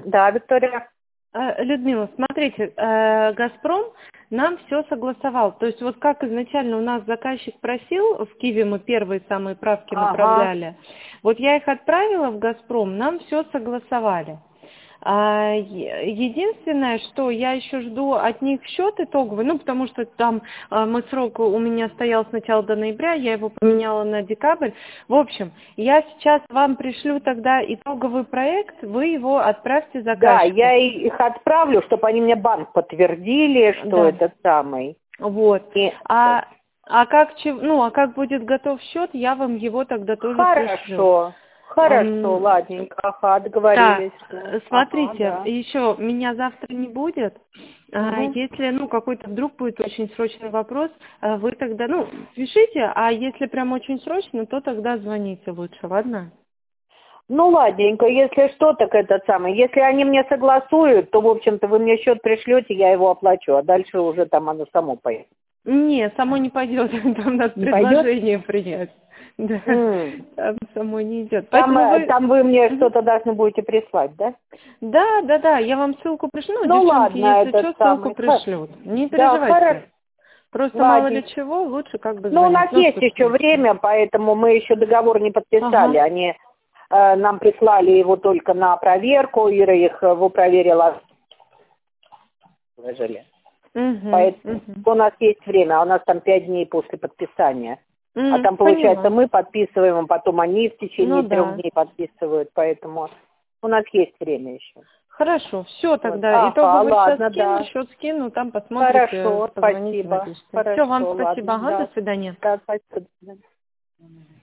Да, Виктория. Людмила, смотрите, «Газпром» нам все согласовал. То есть вот как изначально у нас заказчик просил, в Киеве мы первые самые правки направляли, вот я их отправила в «Газпром», нам все согласовали. Единственное, что я еще жду от них счет итоговый, ну, потому что там мой срок у меня стоял с начала до ноября, я его поменяла на декабрь. В общем, я сейчас вам пришлю тогда итоговый проект, вы его отправьте заказчику. Да, я их отправлю, чтобы они мне банк подтвердили, что это самый. Вот. А как будет готов счет, я вам его тогда тоже пришлю. Хорошо, ладненько, договорились. Так, смотрите, еще меня завтра не будет. Если, какой-то вдруг будет очень срочный вопрос, вы тогда, пишите, а если прям очень срочно, то тогда звоните лучше, ладно? Ну, ладненько, если что, так если они мне согласуют, то, в общем-то, вы мне счет пришлете, я его оплачу, а дальше уже там оно само поедет. Не, само не пойдет, там надо предложение принять. Да, там само не идет. Там вы мне что-то должны будете прислать, да? Да, я вам ссылку пришлю. Ну Девчонки, ладно, если что, ссылку пришлют. Не переживайте. Хорошо. Просто мало ли чего, лучше звонить. Ну, у нас есть еще время, поэтому мы еще договор не подписали. Они нам прислали его только на проверку, Ира его проверила. Поэтому у нас есть время, у нас там 5 дней после подписания. А там, получается, мы подписываем, а потом они в течение 3 дней подписывают, поэтому у нас есть время еще. Хорошо, все тогда. Итоговый сейчас счет скину, там посмотрите. Хорошо, спасибо. Все, вам спасибо. До свидания. Да, спасибо. До свидания.